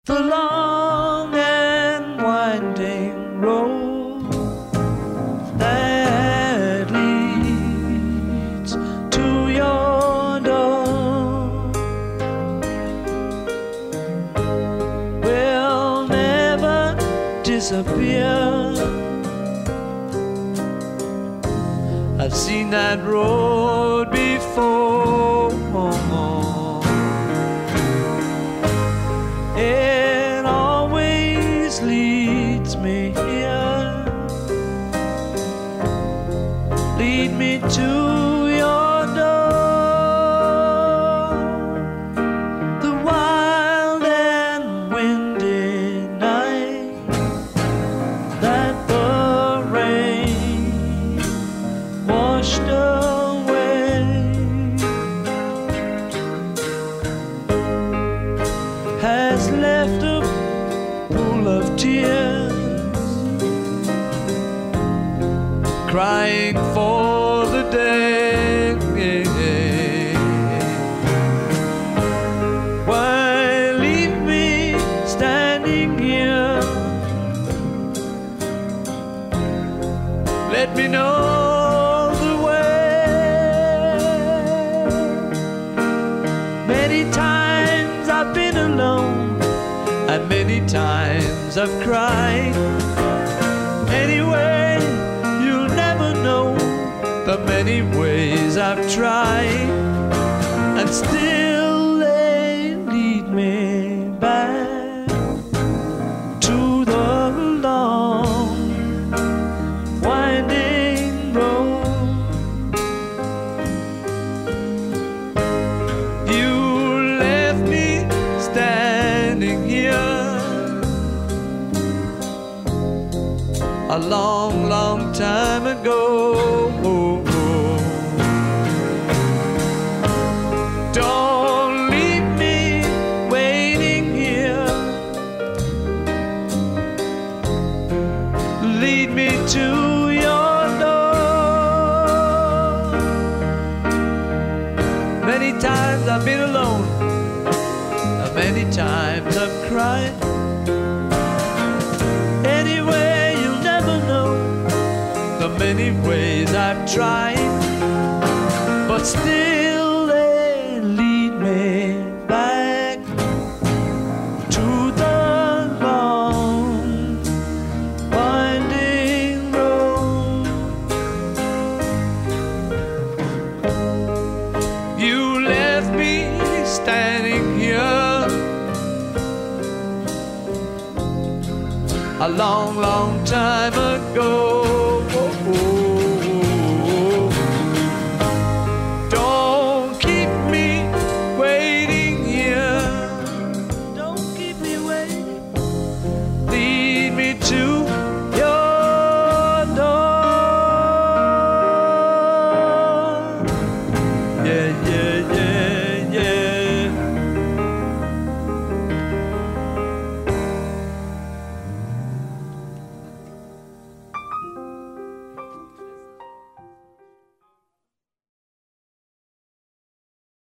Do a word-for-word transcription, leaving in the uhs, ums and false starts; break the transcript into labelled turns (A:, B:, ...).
A: The long and winding road that leads to your door will never disappear. I've seen that road before. It always leads me here. Lead me to your door. The wild and windy night that the rain washed away has left a pool of tears, crying for the day. Why leave me standing here? Let me know the way. Many times I've been alone, and many times I've cried. Anyway, you'll never know the many ways I've tried, and still they lead me back to the long winding road. You left me standing here a long, long time ago. Don't leave me waiting here. Lead me to your door. Many times I've been alone, and many times I've cried. Anyway, you'll never know the many ways I've tried, but still they lead me back to the long winding road. You left me standing here a long, long time ago.